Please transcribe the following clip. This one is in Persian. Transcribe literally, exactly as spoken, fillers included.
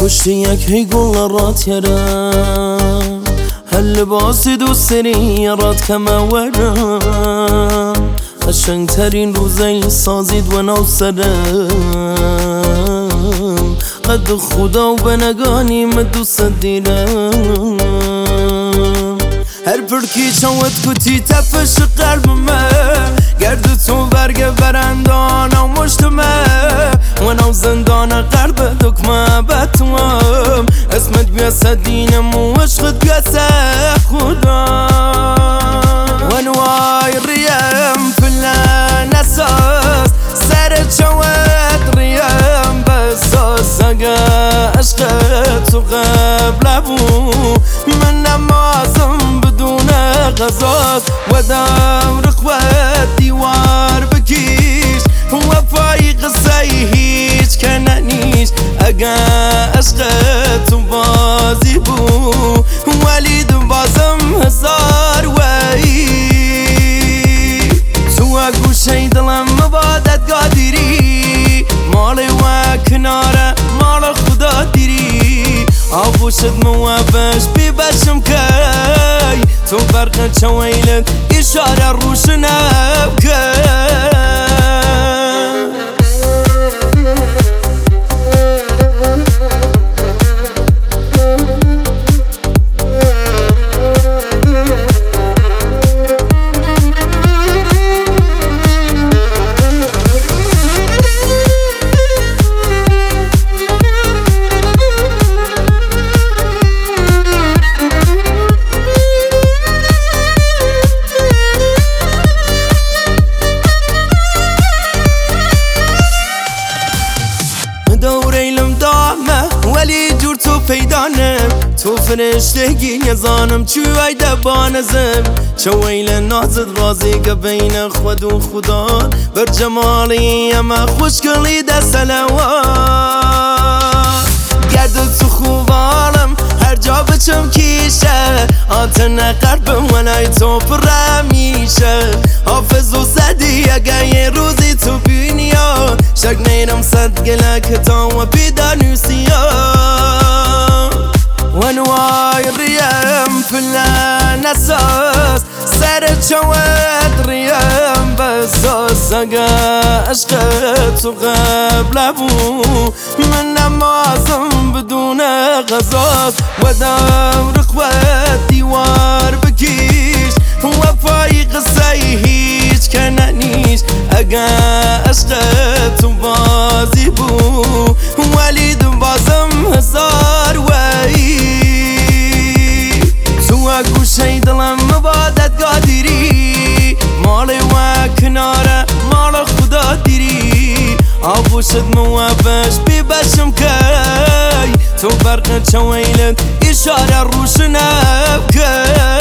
پشتی یک هی گل رات یرم هل لباسی دوست داری رات کمه ورم قشنگ ترین روزی سازید و نو سرم قد خدا و بنگانی من دوست دیرم هر پرکی چوت کتی تفش قلبمه گرد تو برگ برندان و مشتمه و نو زندان قلب دکمه بتوام اسمت بیاسه دینم و عشقت بیاسه خدا و نوای ریم فلان اساس سر چوت ریم بساس اگه عشقت و قبل ابو من نمازم غزاز و دم رخوت دیوار بکیش وفای قصه هیچ کننیش اگه عشقت بازی بو ولید بازم هزار وی تو گوشه دلم مبادت قادری مالی و کناره مال خدا دیری آبوشت موابش بی بشم که تو برق چویلت اشاره روشن ابکر ولی جور تو پیدانم تو فرشتگی نزانم چوی دبانزم چویل نازد رازی که بین خود و خدا بر جمالی اما خوشگلی ده سلوات گرد تو خوبانم هر جا بچم کیشه آتن قلبم ولای تو پر میشه حافظ و صدی اگه یه روزی تو بینیا شک نیرم صد گله که تا و بیدانوسی ونوای ریم فلان اساس سر چوت ریم بساس اگه عشقت و قبل ابو من نمازم بدون غزاز و دم رخوت دیوار بکیش وفای قصه هیچ کننیش اگه عشقت بازی بو ولید بازم هزار وی تو گوشه دلم مبادت قادری مالی و کناره مال خدا دیری آبوشت موابش بی بشم که تو برق چویلت اشاره روشن ابکر